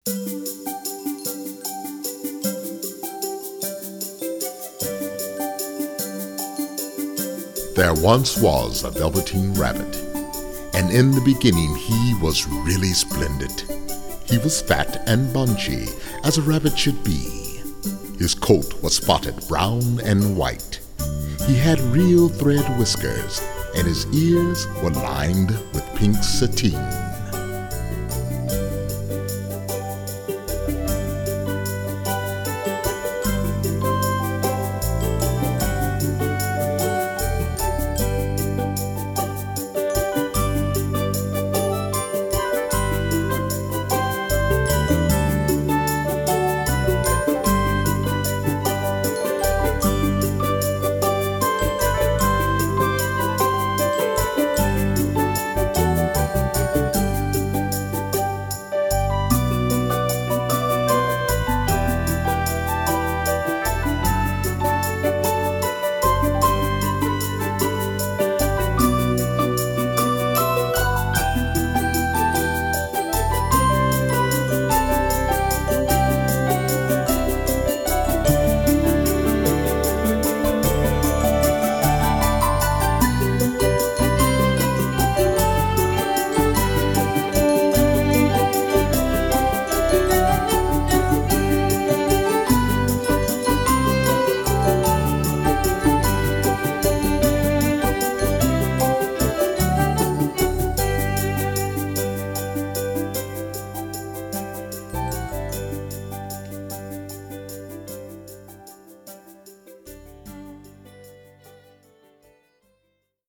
There once was a Velveteen Rabbit, and in the beginning he was really splendid. He was fat and bunchy, as a rabbit should be. His coat was spotted brown and white. He had real thread whiskers, and his ears were lined with pink sateen.